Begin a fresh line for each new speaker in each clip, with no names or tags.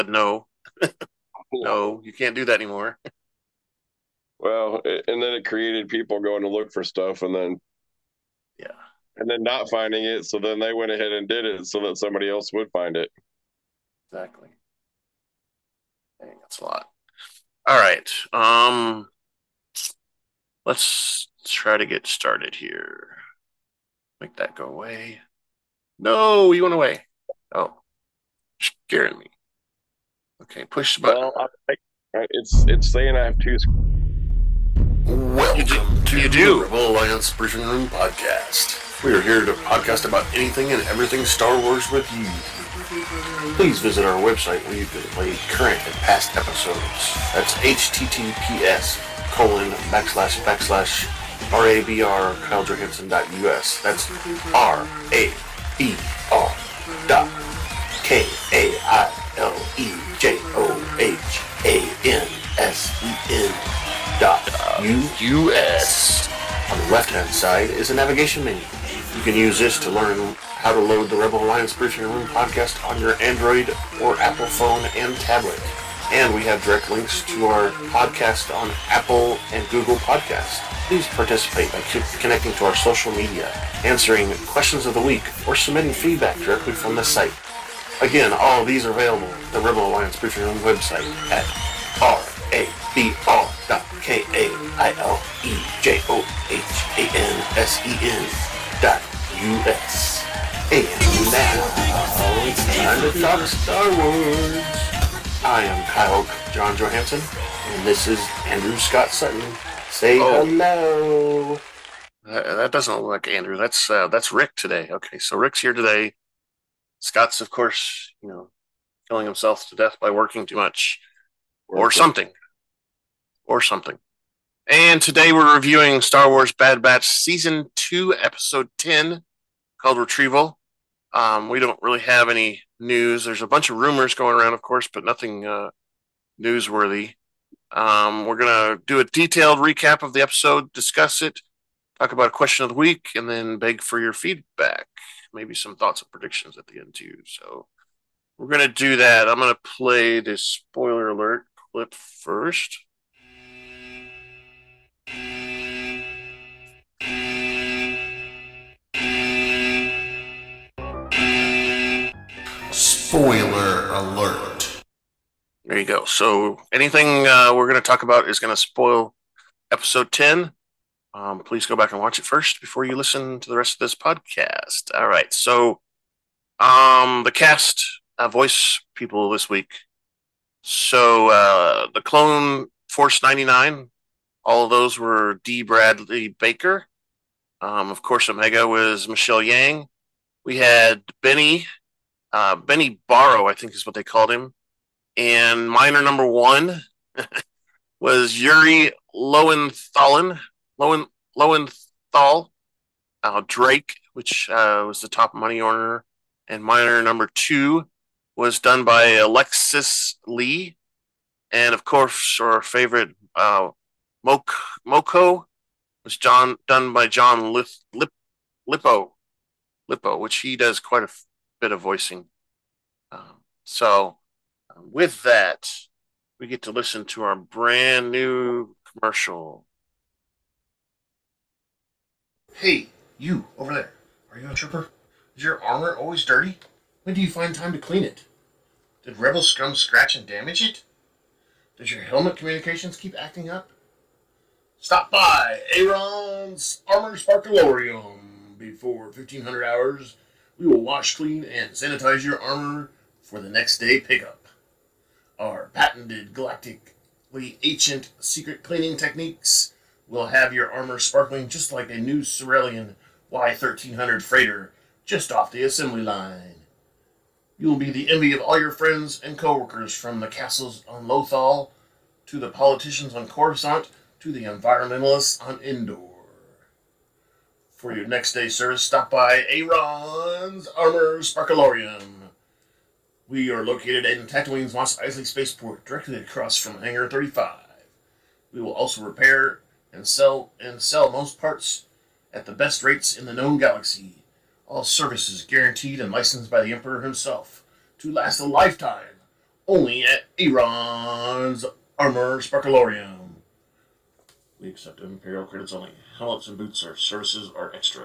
no,
Yeah.
no, you can't do that anymore.
Well, and then it created people going to look for stuff
Yeah,
and then not finding it. So then they went ahead and did it so that somebody else would find it.
exactly. Dang, that's a lot. All right. Let's try to get started here. Make that go away. No, you went away. Oh, scaring me. Okay, push the button.
Well, it's saying I have two.
You do.
Welcome to
You
the
do.
Rebel Alliance Briefing Room Podcast. We are here to podcast about anything and everything Star Wars with you. Please visit our website where you can play current and past episodes. That's https://rabr.kylejohansson.us. That's RABR.KILEJOHANSEN.US. On the left-hand side is a navigation menu. You can use this to learn how to load the Rebel Alliance Briefing Room podcast on your Android or Apple phone and tablet. And we have direct links to our podcast on Apple and Google Podcasts. Please participate by connecting to our social media, answering questions of the week, or submitting feedback directly from the site. Again, all of these are available at the Rebel Alliance Briefing Room website at rabr.kailejohansen.us. And now, it's time to talk Star Wars. I am Kyle John Johansson, and this is Andrew Scott Sutton. Say
Oh,
hello.
that doesn't look like Andrew. That's Rick today. Okay, so Rick's here today. Scott's, of course, killing himself to death by working too much, or
Working.
something, or something. And today we're reviewing Star Wars Bad Batch Season 2, Episode 10, called Retrieval. We don't really have any news. There's a bunch of rumors going around, of course, but nothing newsworthy. We're going to do a detailed recap of the episode, discuss it, talk about a question of the week, and then beg for your feedback. Maybe some thoughts and predictions at the end, too. So we're going to do that. I'm going to play this spoiler alert clip first.
Spoiler alert.
There you go. So anything we're going to talk about is going to spoil episode 10. Please go back and watch it first before you listen to the rest of this podcast. All right. So the cast voice people this week. So the Clone Force 99, all of those were D. Bradley Baker. Of course, Omega was Michelle Yang. We had Benny Barrow, I think is what they called him. And minor number one was Yuri Lowenthal, Drake, which was the top money earner. And minor number two was done by Alexis Lee. And of course, our favorite Moko was done by John Lippo, which he does quite a bit of voicing. So, with that, we get to listen to our brand new commercial.
Hey, you over there. Are you a trooper? Is your armor always dirty? When do you find time to clean it? Did Rebel Scum scratch and damage it? Does your helmet communications keep acting up? Stop by Aaron's Armor Sparkalorium. Before 1500 hours, we will wash, clean, and sanitize your armor for the next day pickup. Our patented galactically ancient secret cleaning techniques will have your armor sparkling just like a new Cerealian Y1300 freighter just off the assembly line. You will be the envy of all your friends and coworkers, from the castles on Lothal to the politicians on Coruscant to the environmentalists on Endor. For your next day service, stop by Aaron's Armor Sparkalorium. We are located in Tatooine's Mos Eisley Spaceport, directly across from Hangar 35. We will also repair and sell most parts at the best rates in the known galaxy. All services guaranteed and licensed by the Emperor himself to last a lifetime only at Iran's Armor Sparkalorium. We accept Imperial credits only. Helmets and boots or services are extra.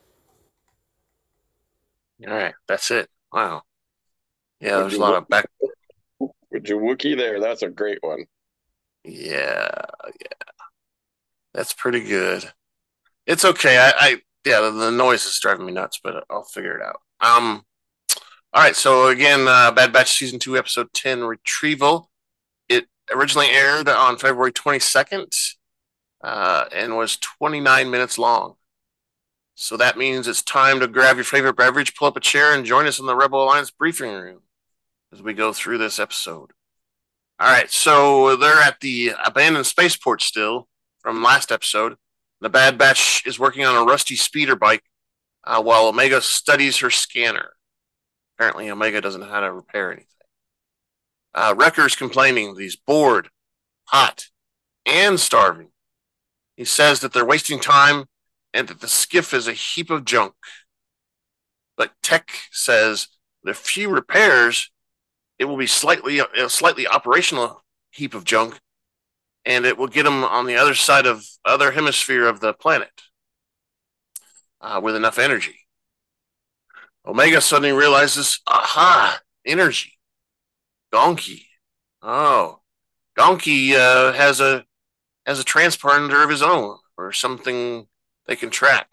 All right, that's it. Wow. Yeah,
Would
there's a lot
you
of back.
would you Wookie there? That's a great one.
Yeah, that's pretty good. It's okay. I yeah, the noise is driving me nuts, but I'll figure it out. All right. So again, Bad Batch season 2, episode 10, Retrieval. It originally aired on February 22nd, and was 29 minutes long. So that means it's time to grab your favorite beverage, pull up a chair, and join us in the Rebel Alliance briefing room as we go through this episode. All right, so they're at the abandoned spaceport still from last episode. The Bad Batch is working on a rusty speeder bike while Omega studies her scanner. Apparently, Omega doesn't know how to repair anything. Wrecker's complaining that he's bored, hot, and starving. He says that they're wasting time and that the skiff is a heap of junk. But Tech says that if few repairs, it will be a slightly operational heap of junk, and it will get them on the other hemisphere of the planet with enough energy. Omega suddenly realizes, aha, energy. Gonki. Oh, Gonki has a transponder of his own or something they can track.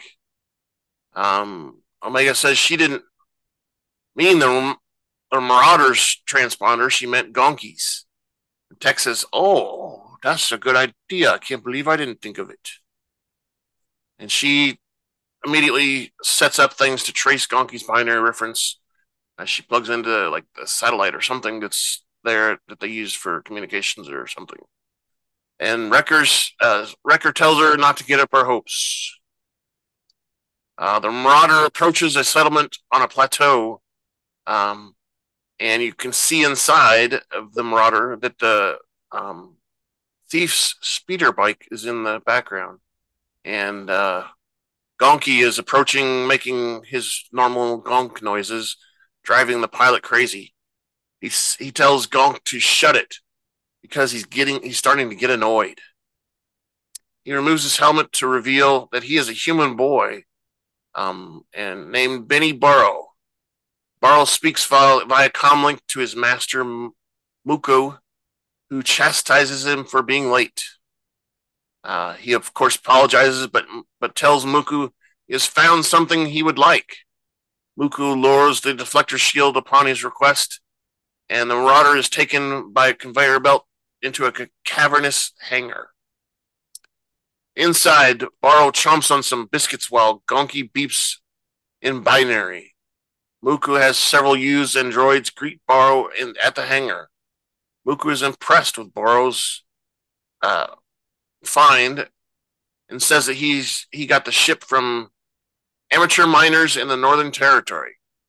Omega says she didn't mean the Marauders transponder. She meant Gonki's. Tech says, "Oh, that's a good idea. I can't believe I didn't think of it." And she immediately sets up things to trace Gonki's binary reference as she plugs into like the satellite or something that's there that they use for communications or something. And Wrecker tells her not to get up her hopes. The Marauder approaches a settlement on a plateau, um, and you can see inside of the Marauder that the thief's speeder bike is in the background, and Gonki is approaching, making his normal gonk noises, driving the pilot crazy. He tells Gonk to shut it because he's starting to get annoyed. He removes his helmet to reveal that he is a human boy, and named Benny Burrow. Burrow speaks via comlink to his master Muko, who chastises him for being late. He of course apologizes, but tells Muku he has found something he would like. Muku lowers the deflector shield upon his request, and the Marauder is taken by a conveyor belt into a cavernous hangar. Inside, Barrow chomps on some biscuits while Gonki beeps in binary. Muku has several used androids greet Barrow at the hangar. Muku is impressed with Barrow's uh, find and says that he got the ship from amateur miners in the Northern Territory.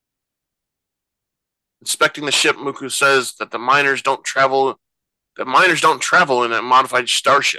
Inspecting the ship, Muku says that the miners don't travel in a modified starship.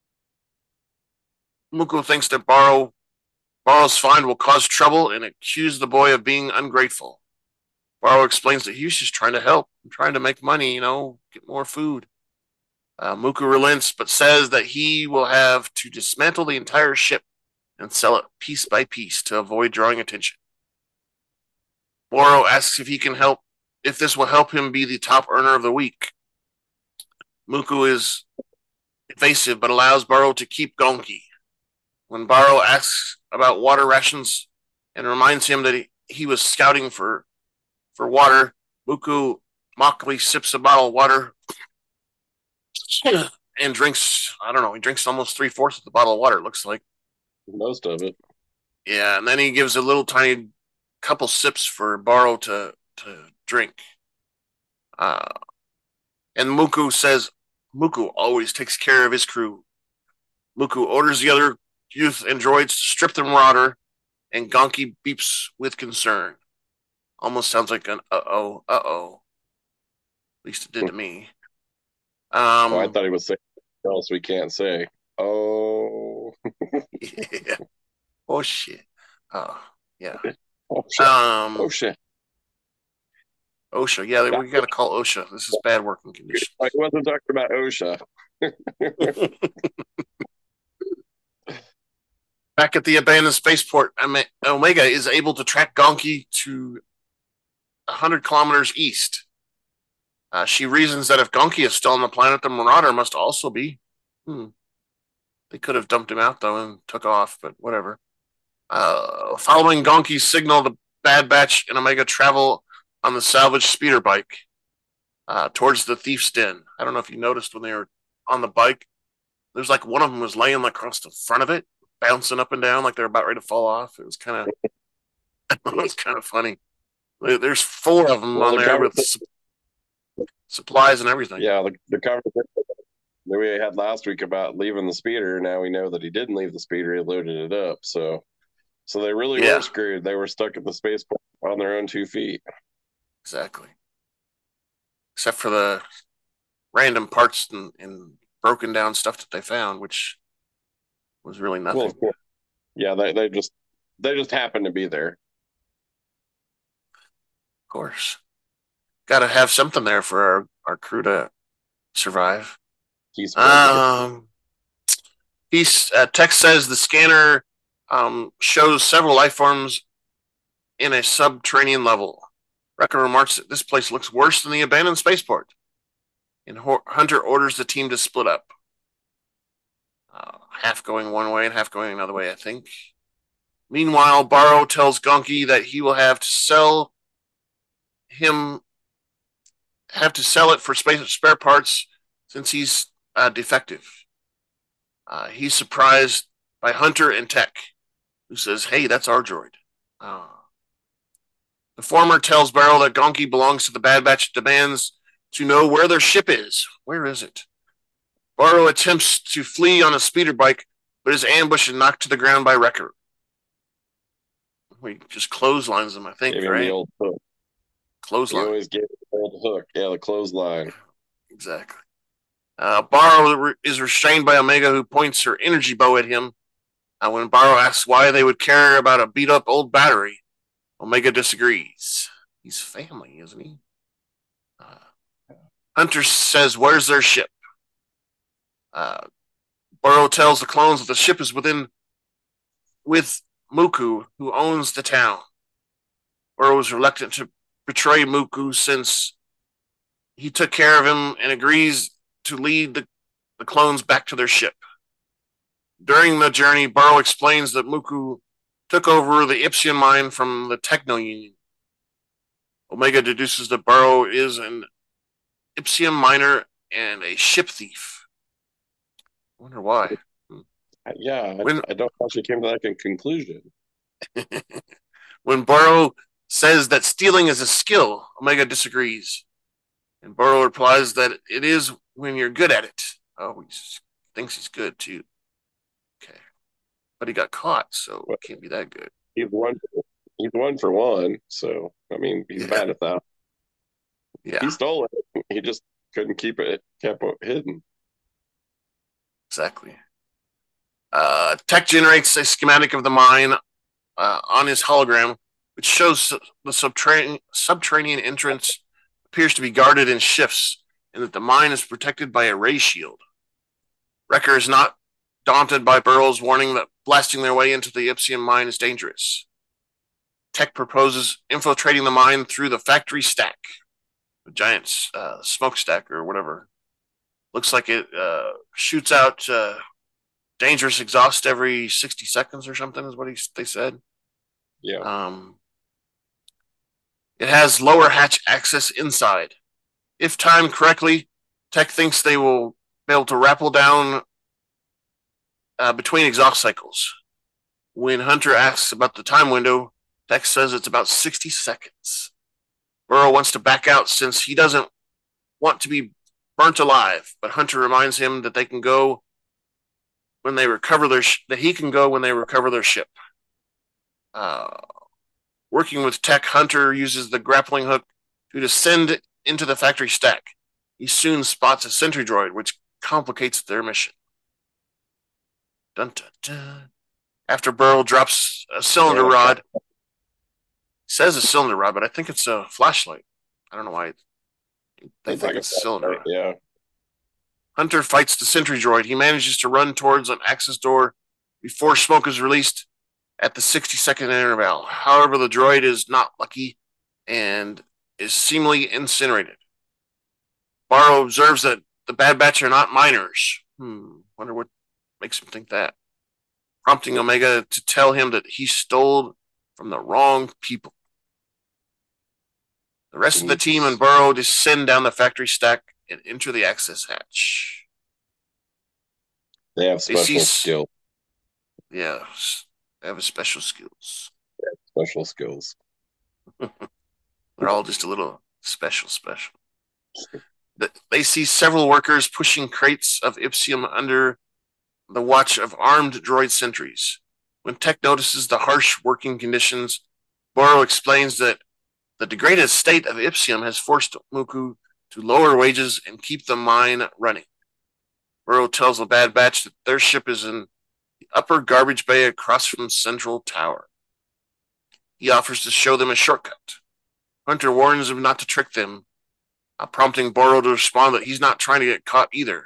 Muku thinks that Barrow's find will cause trouble and accuse the boy of being ungrateful. Barrow explains that he's just trying to help, trying to make money, get more food. Muku relents, but says that he will have to dismantle the entire ship and sell it piece by piece to avoid drawing attention. Barrow asks if this will help him be the top earner of the week. Muku is evasive, but allows Barrow to keep Gonki. When Barrow asks about water rations and reminds him that he was scouting for water, Muku mockingly sips a bottle of water and drinks, I don't know, he drinks almost 3/4 of the bottle of water, it looks like.
Most of it.
Yeah, and then he gives a little tiny couple sips for Barrow to drink. Uh, and Muku always takes care of his crew. Muku orders the other youth androids to strip the Marauder, and Gonki beeps with concern. Almost sounds like an uh-oh. At least it did to me.
I thought he was saying something else we can't say. Oh.
Yeah. Oh, shit. Oh, yeah.
Oh, shit.
Um,
Oh, shit.
OSHA. Yeah, we got to call OSHA. This is bad working conditions.
I wasn't talking about OSHA.
Back at the abandoned spaceport, Omega is able to track Gonki to 100 kilometers east. She reasons that if Gonki is still on the planet, the Marauder must also be. They could have dumped him out, though, and took off, but whatever. Following Gonki's signal, the Bad Batch and Omega travel on the salvaged speeder bike towards the thief's den. I don't know if you noticed when they were on the bike, there's like one of them was laying across the front of it, bouncing up and down like they're about ready to fall off. It was kind of funny. There's 4 of them on there with supplies and everything.
Yeah, the conversation that we had last week about leaving the speeder. Now we know that he didn't leave the speeder; he loaded it up. So they really were screwed. They were stuck at the spaceport on their own 2 feet.
Exactly. Except for the random parts and broken down stuff that they found, which was really nothing.
Well, yeah, they just happened to be there.
Of course. Got to have something there for our crew to survive. Text says the scanner shows several life forms in a subterranean level. Wrecker remarks that this place looks worse than the abandoned spaceport. And Hunter orders the team to split up. Half going one way and half going another way, I think. Meanwhile, Barrow tells Gonki that he will have to sell it for spare parts since he's defective. He's surprised by Hunter and Tech, who says, "Hey, that's our droid." The former tells Barrow that Gonki belongs to the Bad Batch, demands to know where their ship is. Where is it? Barrow attempts to flee on a speeder bike, but is ambushed and knocked to the ground by Wrecker. We just clotheslines him, I think, right? The old hook. Clothesline.
You always get the old hook. Yeah, the clothesline.
Exactly. Barrow is restrained by Omega, who points her energy bow at him. When Barrow asks why they would care about a beat-up old battery, Omega disagrees. He's family, isn't he? Hunter says, "Where's their ship?" Barrow tells the clones that the ship is with Muku, who owns the town. Barrow is reluctant to betray Muku since he took care of him and agrees to lead the clones back to their ship. During the journey, Barrow explains that Muku took over the Ipsian mine from the Techno Union. Omega deduces that Barrow is an Ipsian miner and a ship thief. I wonder why.
Yeah, I don't know if she came to that conclusion.
When Barrow says that stealing is a skill, Omega disagrees. And Barrow replies that it is when you're good at it. Oh, he thinks he's good too. Okay. But he got caught, so it can't be that good.
He's 1 for 1, so I mean he's bad at that.
Yeah.
He stole it. He just couldn't keep it hidden.
Exactly. Tech generates a schematic of the mine on his hologram, which shows the subterranean entrance appears to be guarded in shifts, and that the mine is protected by a ray shield. Wrecker is not daunted by Barrow's warning that blasting their way into the Ipsian mine is dangerous. Tech proposes infiltrating the mine through the factory stack, the giant smokestack or whatever. Looks like it shoots out dangerous exhaust every 60 seconds or something is what they said.
Yeah.
It has lower hatch access inside. If timed correctly, Tech thinks they will be able to rappel down between exhaust cycles. When Hunter asks about the time window, Tech says it's about 60 seconds. Barrow wants to back out since he doesn't want to be burnt alive, but Hunter reminds him that they can go when they recover that he can go when they recover their ship. Working with Tech, Hunter uses the grappling hook to descend into the factory stack. He soon spots a sentry droid, which complicates their mission. Dun, dun, dun. After Barrow drops a cylinder rod, says a cylinder rod, but I think it's a flashlight. I don't know why they think it's a cylinder.
Right, yeah.
Hunter fights the sentry droid. He manages to run towards an access door before smoke is released at the 60-second interval. However, the droid is not lucky and is seemingly incinerated. Barrow observes that the Bad Batch are not miners. Wonder what makes him think that. Prompting Omega to tell him that he stole from the wrong people. The rest of the team and Burrow descend down the factory stack and enter the access hatch.
They have special skills.
Yeah, they have special skills.
Special skills.
They're all just a little special. They see several workers pushing crates of Ipsium under the watch of armed droid sentries. When Tech notices the harsh working conditions, Burrow explains that the degraded state of Ipsium has forced Muku to lower wages and keep the mine running. Burrow tells the Bad Batch that their ship is in the upper garbage bay across from Central Tower. He offers to show them a shortcut. Hunter warns him not to trick them, prompting Burrow to respond that he's not trying to get caught either.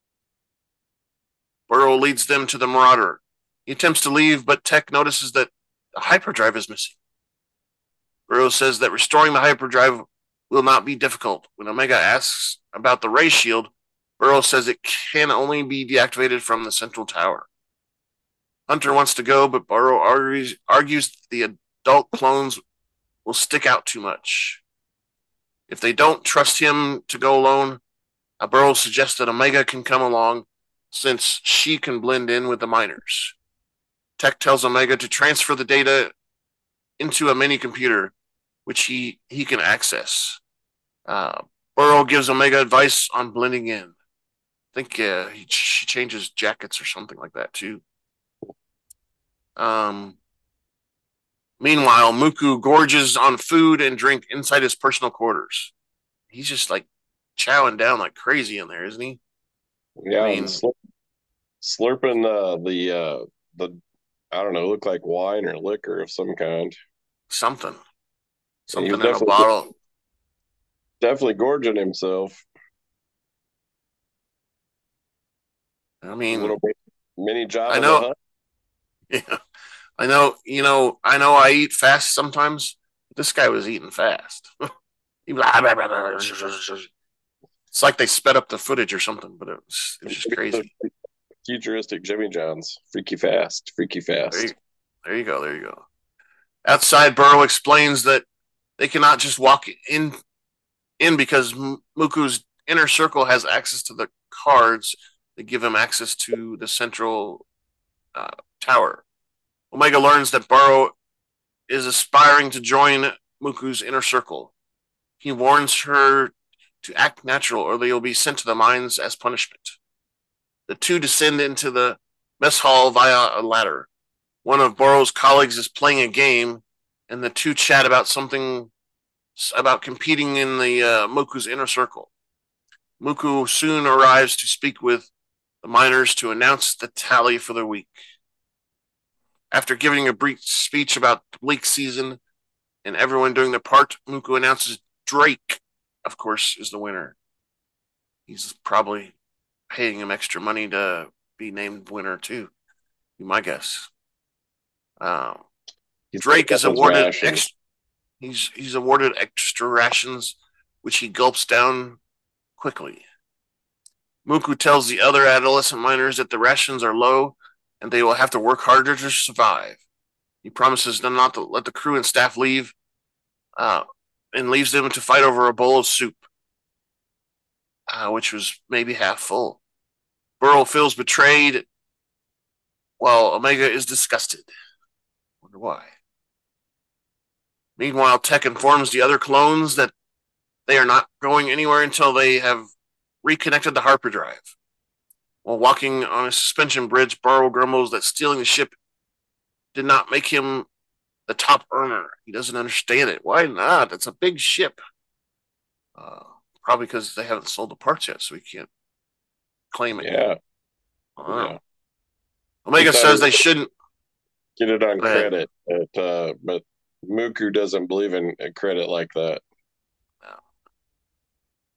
Burrow leads them to the Marauder. He attempts to leave, but Tech notices that the hyperdrive is missing. Burrow says that restoring the hyperdrive will not be difficult. When Omega asks about the ray shield, Burrow says it can only be deactivated from the Central Tower. Hunter wants to go, but Burrow argues the adult clones will stick out too much. If they don't trust him to go alone, Burrow suggests that Omega can come along since she can blend in with the miners. Tech tells Omega to transfer the data into a mini computer, which he can access. Burrow gives Omega advice on blending in. I think she changes jackets or something like that too. Meanwhile, Muku gorges on food and drink inside his personal quarters. He's just like chowing down like crazy in there, isn't he?
Yeah, I mean, slurping the I don't know, look like wine or liquor of some kind.
Something in a bottle.
Definitely gorging himself.
I mean,
little mini job.
I know. Yeah, I know. I eat fast sometimes. This guy was eating fast. It's like they sped up the footage or something, but it was just crazy.
Futuristic Jimmy John's, freaky fast.
There you go. Outside, Burrow explains that they cannot just walk in because Muku's inner circle has access to the cards that give him access to the Central Tower. Omega learns that Burrow is aspiring to join Muku's inner circle. He warns her to act natural or they will be sent to the mines as punishment. The two descend into the mess hall via a ladder. One of Burrow's colleagues is playing a game, and the two chat about something about competing in the Muku's inner circle. Muku soon arrives to speak with the miners to announce the tally for the week. After giving a brief speech about the bleak season and everyone doing their part, Muku announces Drake, of course, is the winner. He's probably paying him extra money to be named winner too. Be my guess. Drake is awarded he's awarded extra rations, which he gulps down quickly. Muku tells the other adolescent miners that the rations are low and they will have to work harder to survive. He promises them not to let the crew and staff leave, and leaves them to fight over a bowl of soup, which was maybe half full. Burrow feels betrayed, while Omega is disgusted. Wonder why. Meanwhile, Tech informs the other clones that they are not going anywhere until they have reconnected the hyperdrive. While walking on a suspension bridge, Burrow grumbles that stealing the ship did not make him the top earner. He doesn't understand it. Why not? It's a big ship. Probably because they haven't sold the parts yet, so he can't claim it.
Yeah.
Omega says they shouldn't
get it on credit, but Muku doesn't believe in credit like that.
No.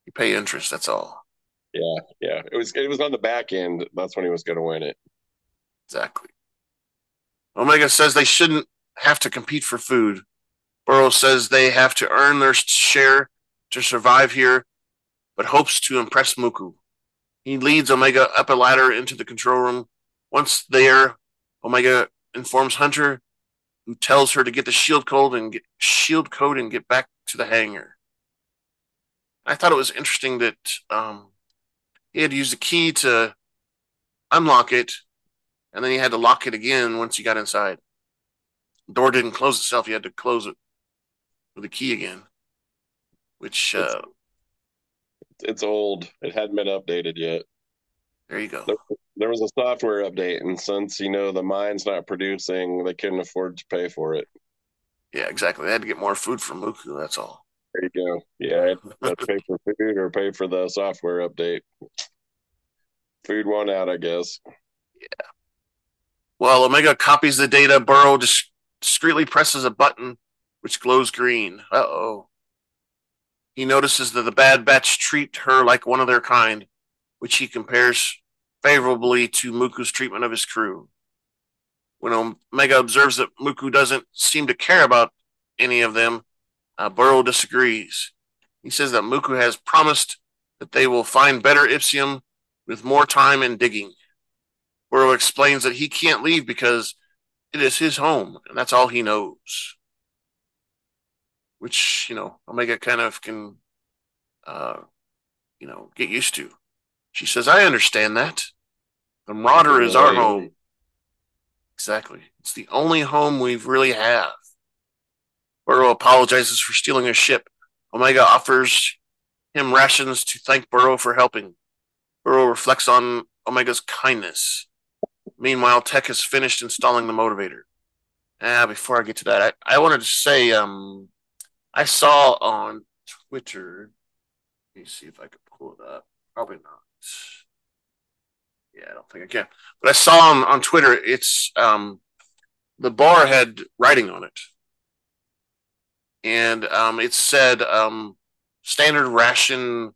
You pay interest. That's all.
Yeah. It was on the back end. That's when he was going to win it.
Exactly. Omega says they shouldn't have to compete for food. Burrow says they have to earn their share to survive here, but hopes to impress Muku. He leads Omega up a ladder into the control room. Once there, Omega informs Hunter, who tells her to get the shield code and get back to the hangar. I thought it was interesting that he had to use the key to unlock it, and then he had to lock it again once he got inside. The door didn't close itself; he had to close it with a key again, which
it's old. It hadn't been updated yet.
There you go.
There was a software update, and since the mine's not producing, they couldn't afford to pay for it.
Yeah, exactly. They had to get more food from Muku. That's all.
There you go. Yeah, let's pay for food or pay for the software update. Food won out, I guess.
Yeah. Well, Omega copies the data. Burrow discreetly presses a button which glows green. Uh-oh. He notices that the Bad Batch treat her like one of their kind, which he compares favorably to Muku's treatment of his crew. When Omega observes that Muku doesn't seem to care about any of them, Burrow disagrees. He says that Muku has promised that they will find better Ipsium with more time and digging. Burrow explains that he can't leave because it is his home, and that's all he knows. Which, Omega kind of can, get used to. She says, I understand that. The Marauder is our home. Exactly. It's the only home we really have. Burrow apologizes for stealing a ship. Omega offers him rations to thank Burrow for helping. Burrow reflects on Omega's kindness. Meanwhile, Tech has finished installing the motivator. Before I get to that, I wanted to say I saw on Twitter. Let me see if I can pull it up. Probably not. Yeah, I don't think I can. But I saw on Twitter, it's the bar had writing on it. And it said standard ration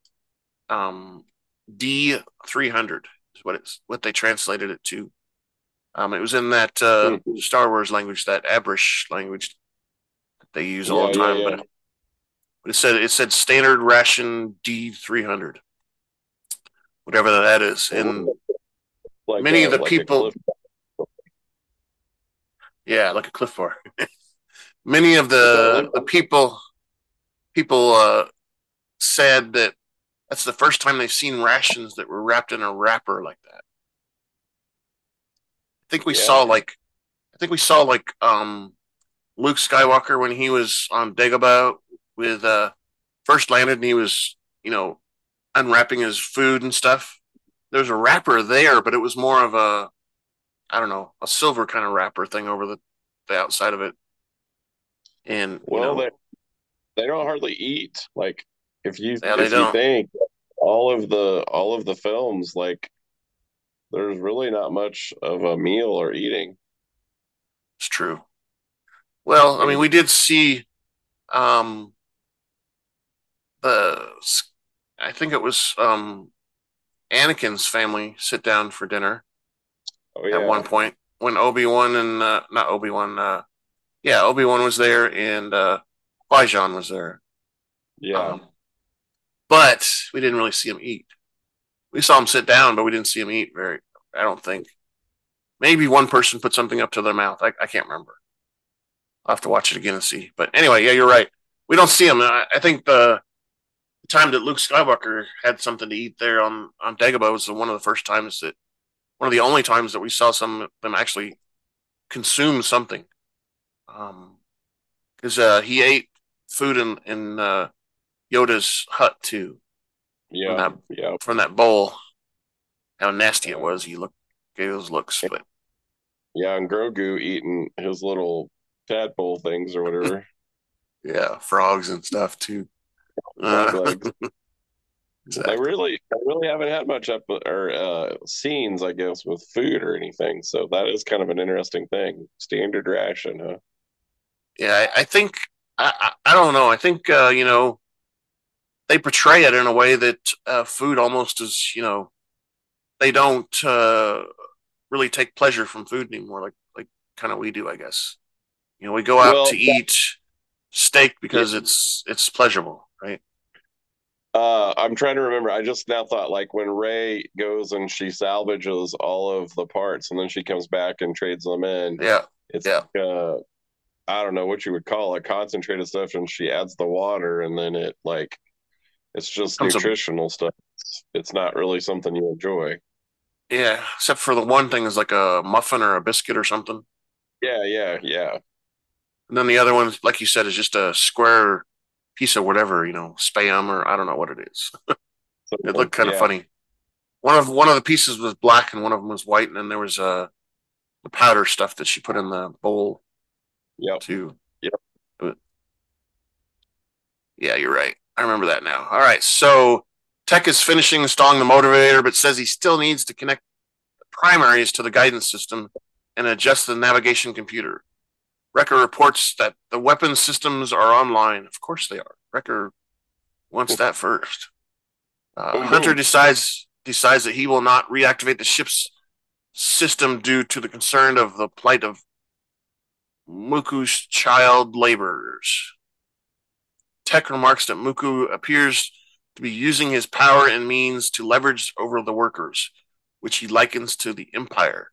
D300 is what they translated it to. It was in that Star Wars language, that Abrish language that they use all the time. Yeah. But it said standard ration D300, whatever that is. And many of the people, like a Cliff Bar. Many of the people said that that's the first time they've seen rations that were wrapped in a wrapper like that. I think we saw like Luke Skywalker when he was on Dagobah with first landed and he was, unwrapping his food and stuff. There's a wrapper there, but it was more of a silver kind of wrapper thing over the outside of it. And
they don't hardly eat. Like if you think all of the films, like there's really not much of a meal or eating.
It's true. Well, I mean, we did see I think it was Anakin's family sit down for dinner at one point when Obi-Wan and not Obi-Wan, Obi-Wan was there and Qui-Gon was there.
Yeah.
But we didn't really see him eat. We saw him sit down, but we didn't see him eat I don't think. Maybe one person put something up to their mouth. I can't remember. I'll have to watch it again and see. But anyway, yeah, you're right. We don't see him. I think the time that Luke Skywalker had something to eat there on Dagobah was one of the only times that we saw some of them actually consume something. Because he ate food in Yoda's hut too.
Yeah,
from that bowl. How nasty it was. He gave those looks, but
yeah, and Grogu eating his little tadpole things or whatever.
Yeah, frogs and stuff too.
Exactly. They really haven't had much scenes, I guess, with food or anything. So that is kind of an interesting thing. Standard ration, huh?
Yeah, I think I don't know. I think they portray it in a way that food almost is, they don't really take pleasure from food anymore, like kind of we do, I guess. We go out to eat steak because it's pleasurable, right?
I'm trying to remember. I just now thought, like, when Ray goes and she salvages all of the parts and then she comes back and trades them in.
Yeah.
It's like, I don't know what you would call it, concentrated stuff, and she adds the water, and then it's just nutritional stuff. It's not really something you enjoy.
Yeah, except for the one thing is like a muffin or a biscuit or something.
Yeah.
And then the other one, like you said, is just a square piece of whatever, spam, or I don't know what it is. It looked kind of funny. One of the pieces was black and one of them was white, and then there was the powder stuff that she put in the bowl.
Yep.
Too. Yep. Yeah, you're right. I remember that now. All right, so Tech is finishing installing the motivator, but says he still needs to connect the primaries to the guidance system and adjust the navigation computer. Wrecker reports that the weapon systems are online. Of course they are. Wrecker wants that first. Hunter decides that he will not reactivate the ship's system due to the concern of the plight of Muku's child laborers. Tech remarks that Muku appears to be using his power and means to leverage over the workers, which he likens to the Empire.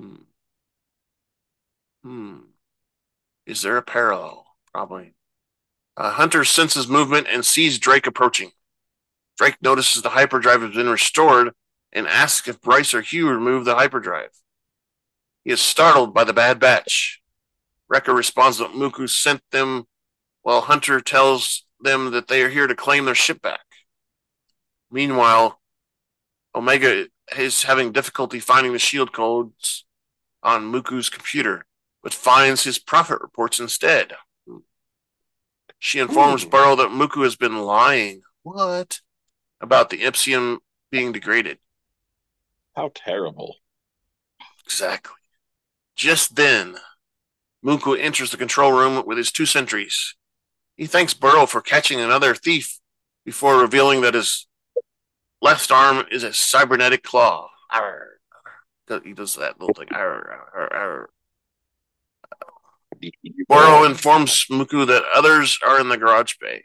Is there a parallel? Probably. Hunter senses movement and sees Drake approaching. Drake notices the hyperdrive has been restored and asks if Bryce or Hugh removed the hyperdrive. He is startled by the Bad Batch. Wrecker responds that Muku sent them, while Hunter tells them that they are here to claim their ship back. Meanwhile, Omega is having difficulty finding the shield codes on Muku's computer, but finds his prophet reports instead. She informs Burrow that Muku has been lying. What? About the Ipsium being degraded.
How terrible.
Exactly. Just then, Muku enters the control room with his 2 sentries. He thanks Burrow for catching another thief before revealing that his left arm is a cybernetic claw. Arr. He does that little thing. Arr, arr, arr. Burrow informs Muku that others are in the garage bay.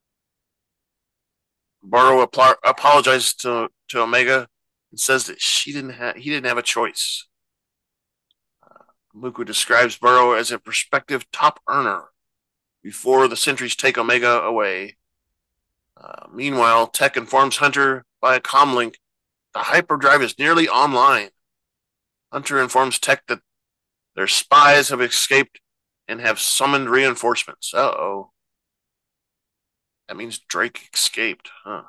Burrow apologizes to Omega and says that he didn't have a choice. Muku describes Burrow as a prospective top earner before the sentries take Omega away. Meanwhile, Tech informs Hunter by a comlink the hyperdrive is nearly online. Hunter informs Tech that their spies have escaped and have summoned reinforcements. Uh-oh. That means Drake escaped, huh?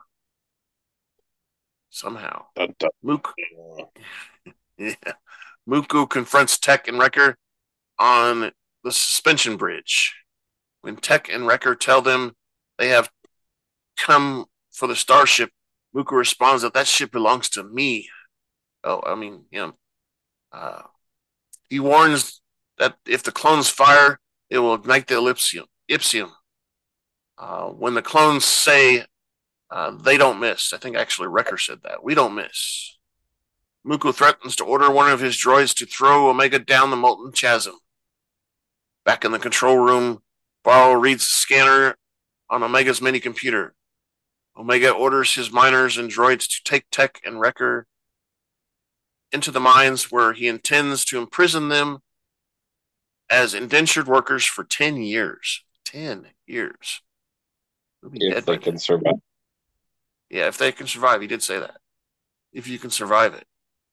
Somehow. Muku confronts Tech and Wrecker on the suspension bridge. When Tech and Wrecker tell them they have come for the starship, Muku responds that ship belongs to me. Oh, I mean him. He warns that if the clones fire, it will ignite the Ipsium. When the clones say they don't miss, I think actually Wrecker said that. We don't miss. Muku threatens to order one of his droids to throw Omega down the molten chasm. Back in the control room, Burrow reads the scanner on Omega's mini computer. Omega orders his miners and droids to take Tech and Wrecker into the mines where he intends to imprison them as indentured workers for 10 years. 10 years.
If they can survive.
Yeah, if they can survive. He did say that. If you can survive it.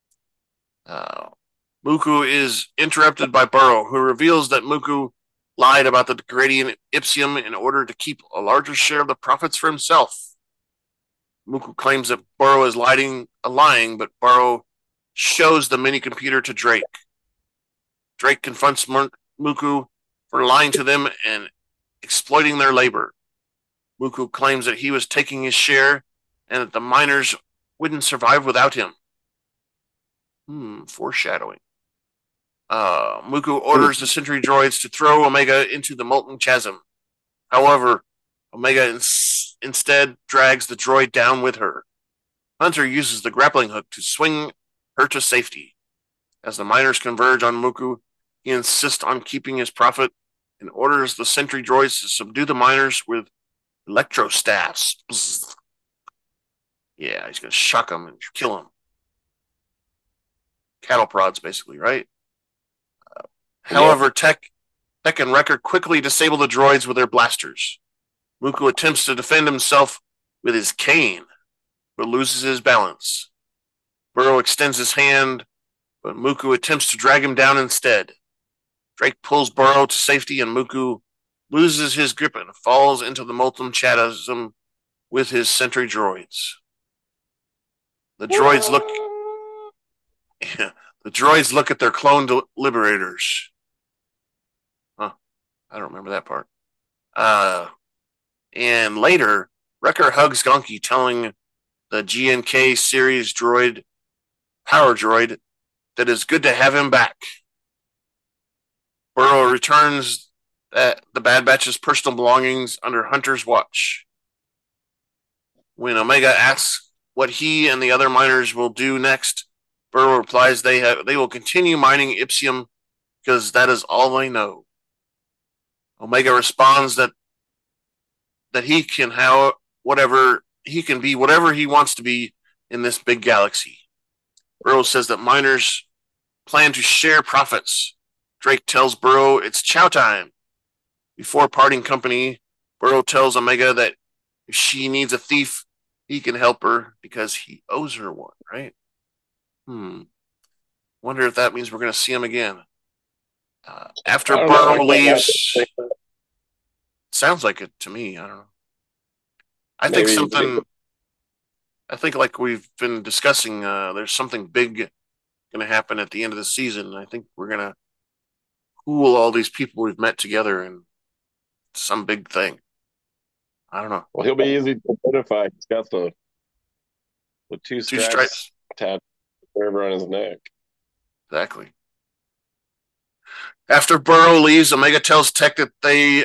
Muku is interrupted by Burrow, who reveals that Muku lied about the degrading Ipsium in order to keep a larger share of the profits for himself. Muku claims that Burrow is lying, but Burrow shows the mini computer to Drake. Drake confronts Muku for lying to them and exploiting their labor. Muku claims that he was taking his share and that the miners wouldn't survive without him. Foreshadowing. Muku orders the sentry droids to throw Omega into the molten chasm. However, Omega instead drags the droid down with her. Hunter uses the grappling hook to swing her to safety. As the miners converge on Muku, he insists on keeping his profit and orders the sentry droids to subdue the miners with electro staffs. Bzz. Yeah, he's going to shock them and kill them. Cattle prods, basically, right? However, Tech and Wrecker quickly disable the droids with their blasters. Muku attempts to defend himself with his cane, but loses his balance. Burrow extends his hand, but Muku attempts to drag him down instead. Drake pulls Burrow to safety, and Muku loses his grip and falls into the molten chasm with his sentry droids. The droids look. The droids look at their cloned liberators. Huh. I don't remember that part. And later, Wrecker hugs Gonki, telling the GNK series droid, power droid, that it's good to have him back. Burrow returns the Bad Batch's personal belongings under Hunter's watch. When Omega asks what he and the other miners will do next, Burrow replies they will continue mining Ipsium because that is all they know. Omega responds that he can have whatever he can be, whatever he wants to be in this big galaxy. Burrow says that miners plan to share profits. Drake tells Burrow it's chow time. Before parting company, Burrow tells Omega that if she needs a thief, he can help her because he owes her one, right? Wonder if that means we're going to see him again. After Burrow leaves, sounds like it to me. I don't know. I think something. I think, like we've been discussing, there's something big going to happen at the end of the season. I think we're going to pool all these people we've met together in some big thing. I don't know.
Well, he'll be easy to identify. He's got the two stripes tattooed on his neck.
Exactly. After Burrow leaves, Omega tells Tech that there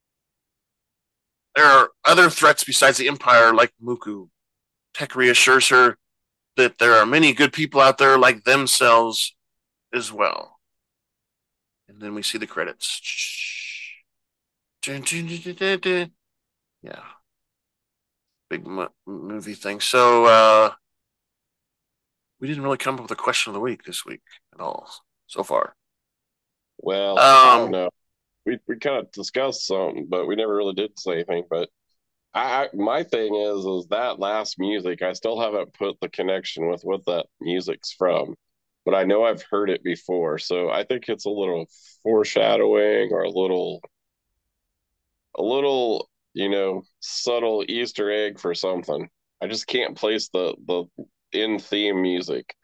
are other threats besides the Empire, like Muku. Tech reassures her that there are many good people out there like themselves as well. And then we see the credits. Yeah. Big movie thing. So, we didn't really come up with a question of the week this week at all so far.
Well, I don't know. We kind of discussed something, but we never really did say anything. But my thing is that last music, I still haven't put the connection with what that music's from, but I know I've heard it before. So I think it's a little foreshadowing or a little, subtle Easter egg for something. I just can't place the in theme music.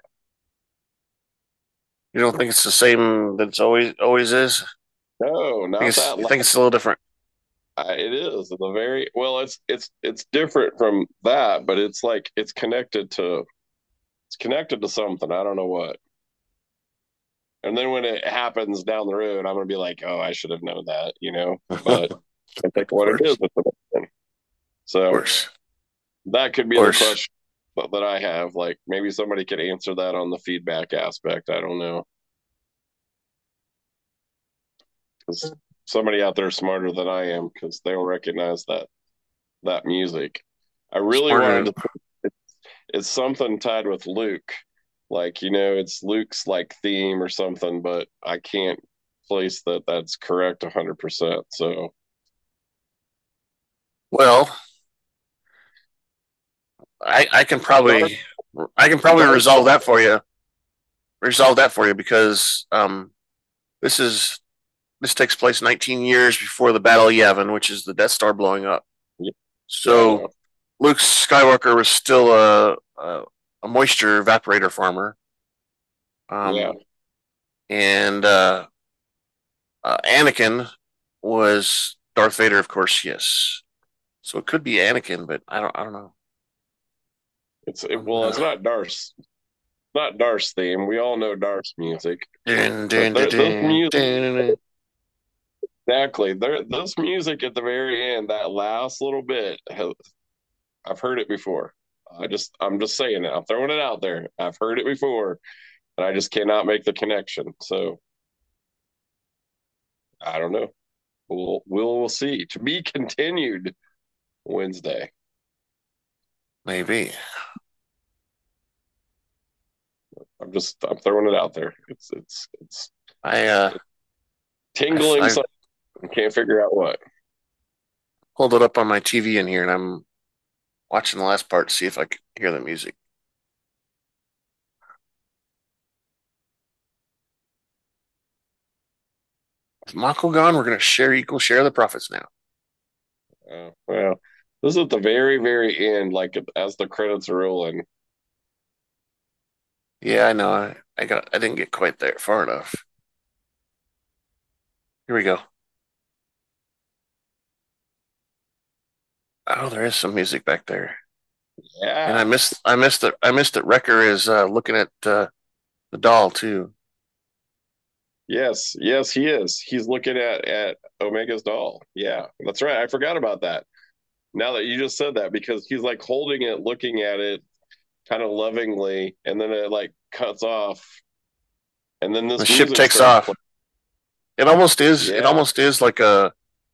You don't think it's the same that it's always is?
No, not that.
I think it's a little different.
It is the very well. It's different from that, but it's like it's connected to something. I don't know what. And then when it happens down the road, I'm gonna be like, oh, I should have known that, But I think what it is. So that could be the question that I have. Like maybe somebody could answer that on the feedback aspect. I don't know. Because somebody out there smarter than I am, because they'll recognize that music. I really wanted to. It's something tied with Luke, like it's Luke's like theme or something, but I can't place that's correct 100%. So,
well, I can probably resolve that for you. Because this takes place 19 years before the Battle of Yavin, which is the Death Star blowing up.
Yeah.
So Luke Skywalker was still a moisture evaporator farmer. And Anakin was Darth Vader, of course. Yes. So it could be Anakin, but I don't know.
It's not Darth's. Not Darth's theme. We all know Darth's music. Exactly. This music at the very end, that last little bit, I've heard it before. I'm just saying it. I'm throwing it out there. I've heard it before, and I just cannot make the connection. So I don't know. We'll see. To be continued Wednesday.
Maybe.
I'm throwing it out there. It's
I
tingling.
I
So I can't figure out what.
pulled it up on my TV in here, and I'm watching the last part to see if I can hear the music. With Mako gone, we're going to share the profits now.
Well, this is at the very, very end, like as the credits are rolling.
Yeah, I know. I didn't get quite there far enough. Here we go. Oh, there is some music back there.
Yeah.
And I missed that Wrecker is looking at the doll too.
Yes, yes, he is. He's looking at Omega's doll. Yeah, that's right. I forgot about that. Now that you just said that, because he's like holding it, looking at it, kind of lovingly, and then it like cuts off, and then
The
this
ship
music
takes
starts
off.
playing.
It almost is. It
Yeah,
almost is like a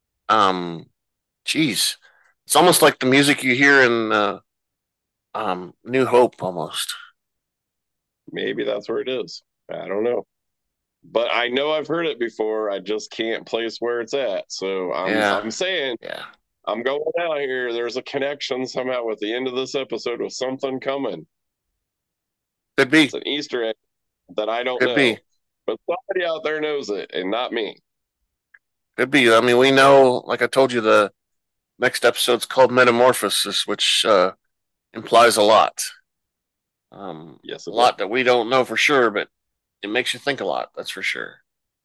geez. It's almost like the music you hear in New Hope almost.
maybe that's where it is. I don't know, but I know I've heard it before. I just can't place where it's at. So
Yeah.
I'm saying
Yeah.
I'm going out here. There's a connection somehow with the end of this episode with something coming.
Could be.
It's an Easter egg that I don't
Could be.
know, but somebody out there knows it, and not me.
Could be. I mean, we know, like I told you, the next episode's called Metamorphosis, which implies a lot.
Yes,
A
it does.
lot that we don't know for sure, but it makes you think a lot. That's for sure.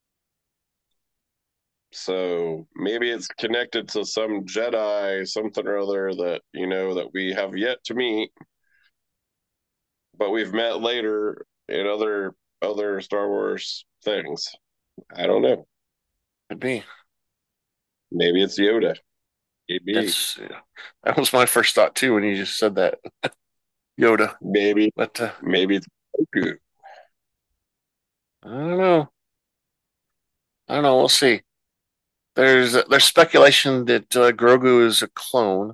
So maybe it's connected to some Jedi, something or other that that we have yet to meet, but we've met later in other Star Wars things. I don't know.
Could be.
Maybe it's Yoda. Maybe.
That's yeah. That was my first thought too when you just said that. Yoda.
Maybe.
But
Maybe it's Goku.
I don't know. I don't know. We'll see. There's speculation that Grogu is a clone.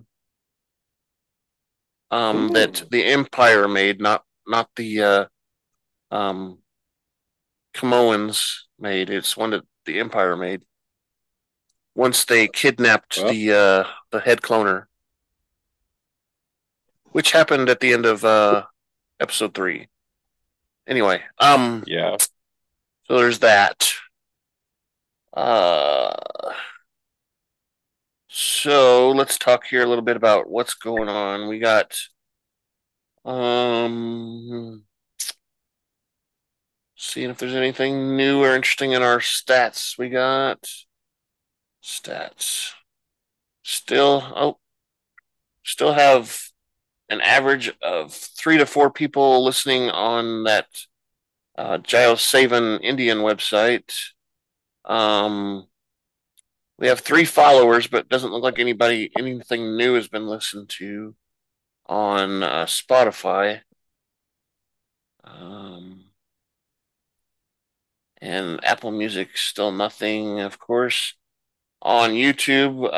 That
Hmm.
the Empire made, not the um Camoans made. It's one that the Empire made. Once they kidnapped
Well,
the head cloner, which happened at the end of episode 3. Anyway,
yeah.
so there's that. Uh, so let's talk here a little bit about what's going on. We got um seeing if there's anything new or interesting in our stats. We got stats. Still still have an average of 3 to 4 people listening on that Giles Savan Indian website. Um, we have 3 followers, but it doesn't look like anything new has been listened to on Spotify. Um, and Apple Music, still nothing, of course. On YouTube,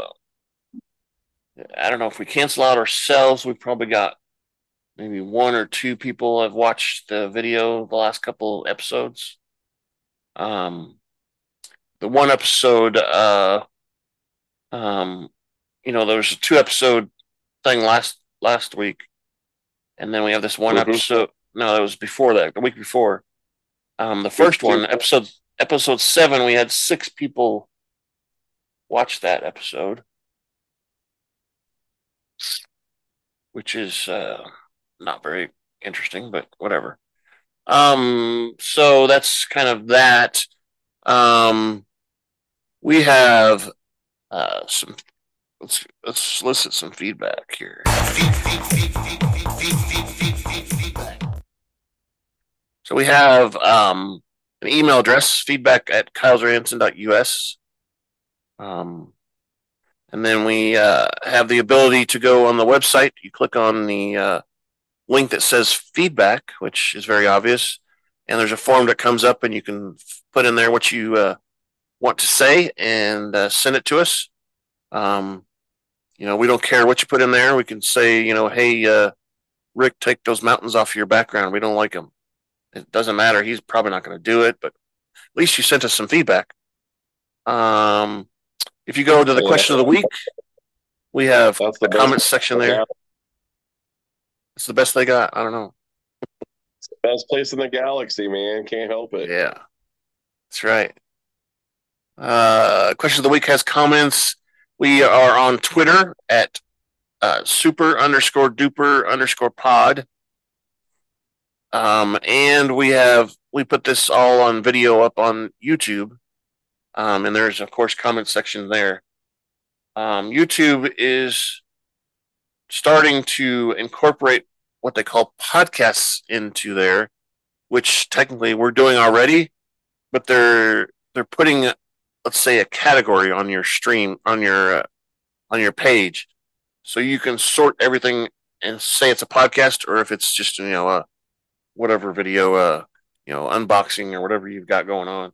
I don't know if we cancel out ourselves. We've probably got maybe 1 or 2 people have watched the video the last couple episodes. The one episode, um, there was a 2 episode thing last week, and then we have this one
Hmm.
episode. No, that was before that, the week before. The first one, episode 7, we had 6 people watch that episode, which is not very interesting, but whatever. So that's kind of that. Um, we have some. Let's solicit some feedback here. So we have an email address, feedback at kylesranson.us. And then we have the ability to go on the website. You click on the link that says feedback, which is very obvious. And there's a form that comes up, and you can put in there what you want to say and send it to us. Um, we don't care what you put in there. We can say, hey, Rick, take those mountains off your background. We don't like them. It doesn't matter. He's probably not going to do it, but at least you sent us some feedback. If you go to the question of the week, we have a comment section there. It's the best they got. I don't know.
It's the best place in the galaxy, man. Can't help it.
Yeah, that's right. Question of the week has comments. We are on Twitter at super_duper_pod. And we put this all on video up on YouTube. And there's of course comment section there. YouTube is starting to incorporate what they call podcasts into there, which technically we're doing already, but they're putting, let's say, a category on your stream on your page, so you can sort everything and say it's a podcast, or if it's just whatever video, unboxing or whatever you've got going on.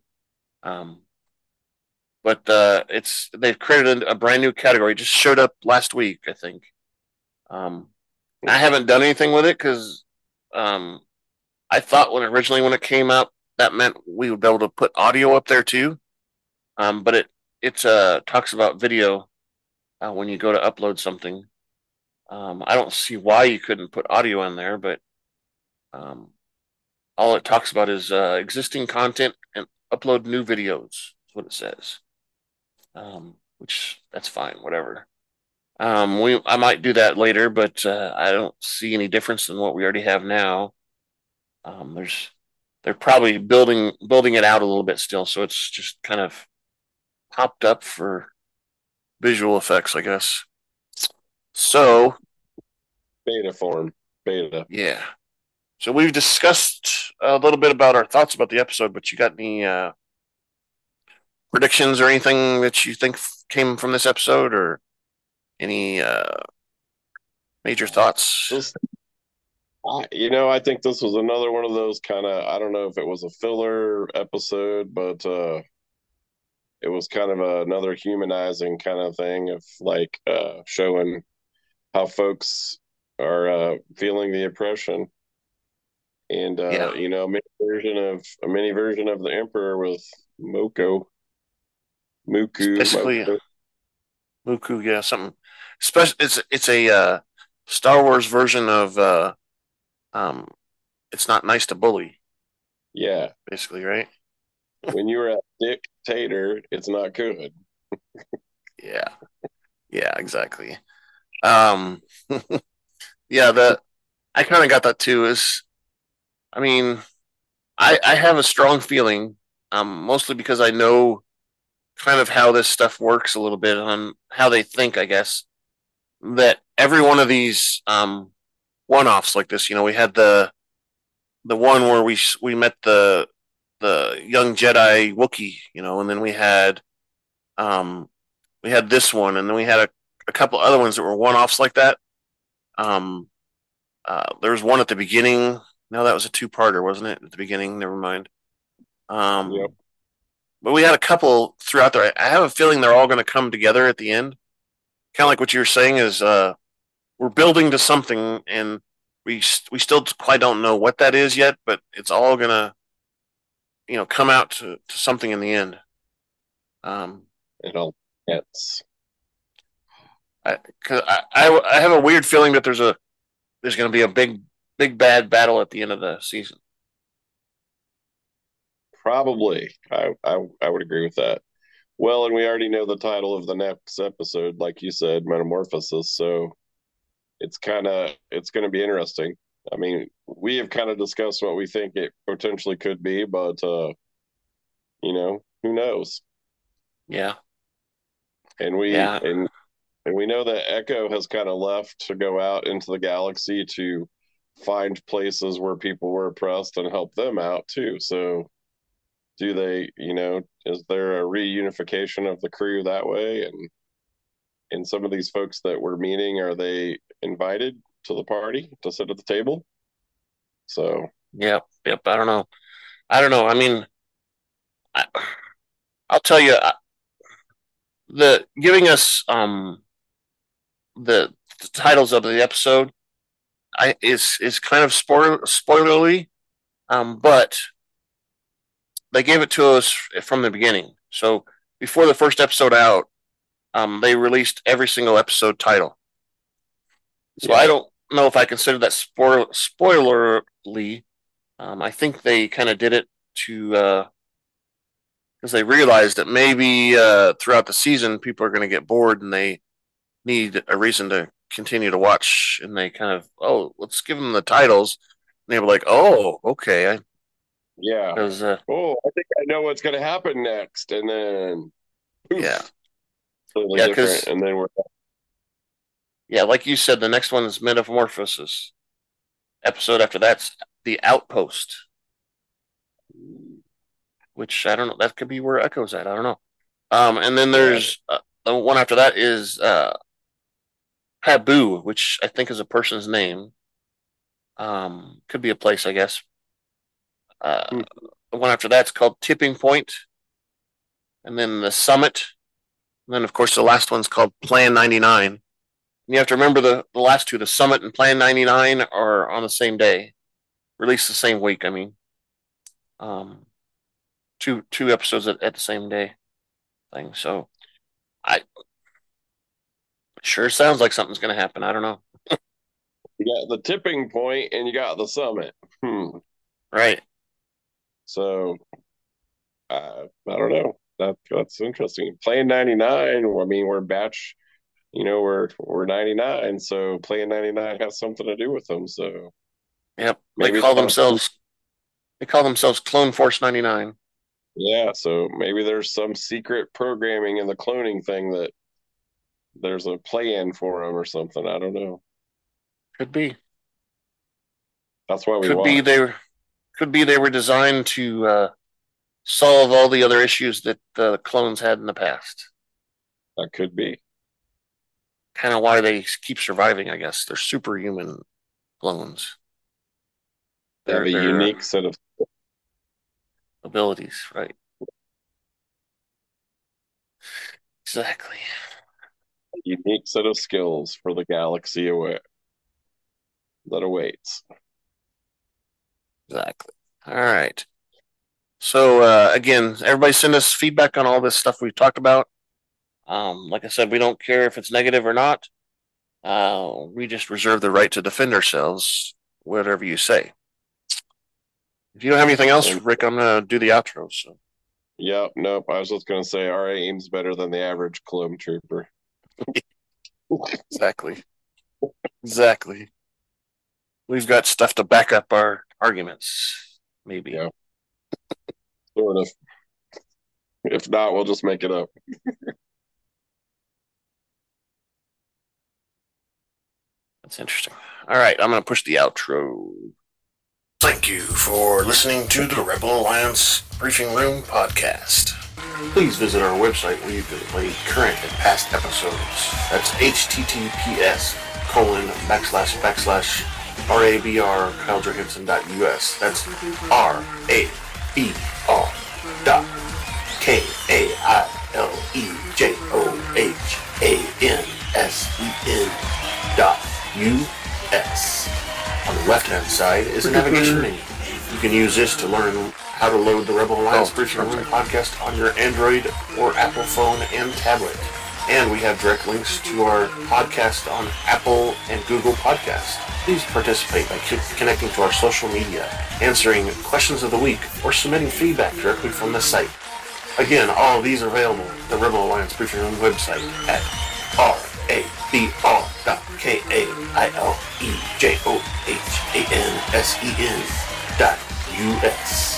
But they've created a brand new category. It just showed up last week, I think. I haven't done anything with it because I thought when it came out, that meant we would be able to put audio up there too. But it talks about video when you go to upload something. I don't see why you couldn't put audio in there, but all it talks about is existing content and upload new videos. That's what it says. Which that's fine, whatever. I might do that later, but I don't see any difference in what we already have now. They're probably building it out a little bit still, so it's just kind of popped up for visual effects, I guess. So
beta form, beta.
Yeah. So we've discussed a little bit about our thoughts about the episode, but you got any predictions or anything that you think came from this episode, or any major thoughts?
I think this was another one of those kind of, I don't know if it was a filler episode, but it was kind of another humanizing kind of thing of like showing how folks are feeling the oppression. And a mini version of the Emperor with Muku.
Basically, Muku, yeah, something special. It's a Star Wars version of it's not nice to bully.
Yeah,
basically, right?
When you're a dictator, it's not good.
Yeah, exactly. Yeah, I kind of got that too. I mean, I have a strong feeling, mostly because I know kind of how this stuff works a little bit on how they think, I guess, that every one of these one-offs like this, we had the one where we met the young Jedi Wookiee, and then we had this one, and then we had a couple other ones that were one-offs like that. There was one at the beginning. No, that was a two-parter, wasn't it? At the beginning, never mind.
Yep.
But we had a couple throughout there. I have a feeling they're all going to come together at the end. Kind of like what you were saying is we're building to something, and we still quite don't know what that is yet, but it's all going to come out to something in the end.
It all gets.
I have a weird feeling that there's going to be a big bad battle at the end of the season.
Probably, I would agree with that. Well, and we already know the title of the next episode, like you said, Metamorphosis. So it's going to be interesting. I mean, we have kind of discussed what we think it potentially could be, but who knows?
Yeah.
And we know that Echo has kind of left to go out into the galaxy to find places where people were oppressed and help them out too. So do they, is there a reunification of the crew that way? And some of these folks that we're meeting, are they invited to the party to sit at the table? So
Yep. I don't know. I mean, I'll tell you, the giving us the titles of the episode is kind of spoilerly, but they gave it to us from the beginning. So before the first episode out, they released every single episode title. So I don't know if I consider that spoilerly. I think they kind of did it to because they realized that maybe throughout the season people are going to get bored and they need a reason to continue to watch, and they kind of, let's give them the titles, and they were like, okay,
I think I know what's going to happen next, and then poof, totally different, and then we're
like you said, the next one is Metamorphosis. Episode after that's The Outpost, which I don't know. That could be where Echo's at. I don't know. And then there's the one after that is Pabu, which I think is a person's name. Could be a place, I guess. The one after that's called Tipping Point, and then the Summit, and then of course the last one's called Plan 99. And you have to remember the last two, the Summit and Plan 99, are on the same day, released the same week. I mean, two episodes at the same day thing. So sure sounds like something's going to happen. I don't know.
You got the Tipping Point and you got the Summit.
Right.
So I don't know. That's interesting. Plan 99. I mean, we're batch. We're 99. So Plan 99 has something to do with them. So
yep, they call themselves Clone Force 99.
Yeah, so maybe there's some secret programming in the cloning thing that there's a plan for them or something. I don't know.
Could be.
That's why we
could be they were designed to solve all the other issues that the clones had in the past.
That could be.
Kind of why they keep surviving, I guess. They're superhuman clones.
They have a unique set of
abilities, right? Exactly.
A unique set of skills for the galaxy that awaits.
Exactly. All right. So again, everybody send us feedback on all this stuff we've talked about. Like I said, we don't care if it's negative or not. We just reserve the right to defend ourselves, whatever you say. If you don't have anything else, Rick, I'm going to do the outro. So.
Yep, nope. I was just going to say our aim's better than the average clone trooper.
Exactly. We've got stuff to back up our arguments, maybe.
Yeah. Sort of. If not, we'll just make it up.
That's interesting. All right, I'm going to push the outro. Thank you for listening to the Rebel Alliance Briefing Room podcast. Please visit our website where you can play current and past episodes. That's https://rabr.kylejohansson.us. That's rabr.kylejohansson.us. On the left-hand side is a navigation menu. You can use this to learn how to load the Rebel Alliance Briefing Room podcast on your Android or Apple phone and tablet. And we have direct links to our podcast on Apple and Google Podcasts. Please participate by connecting to our social media, answering questions of the week, or submitting feedback directly from the site. Again, all of these are available at the Rebel Alliance Briefing Room website at rabr.kylejohansson.us.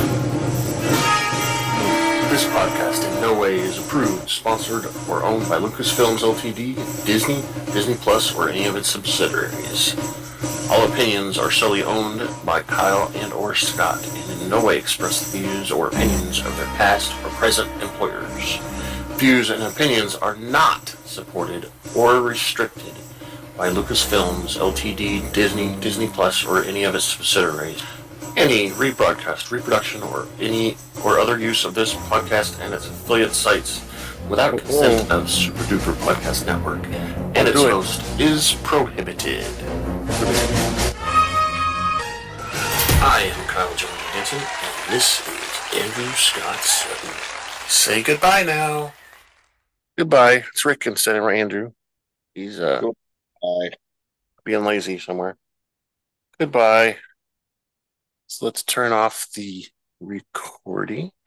This podcast in no way is approved, sponsored, or owned by Lucasfilms Ltd., Disney, Disney Plus, or any of its subsidiaries. All opinions are solely owned by Kyle and or Scott, and in no way express the views or opinions of their past or present employers. views and opinions are not supported or restricted by Lucasfilms, Ltd., Disney, Disney Plus, or any of its subsidiaries. Any rebroadcast, reproduction, or other use of this podcast and its affiliate sites without consent of Super Duper Podcast Network and its host is prohibited. I am Kyle John Hansen, and this is Andrew Scott Sutton. Say goodbye now. Goodbye. It's Rick instead of Andrew. He's being lazy somewhere. Goodbye. So let's turn off the recording.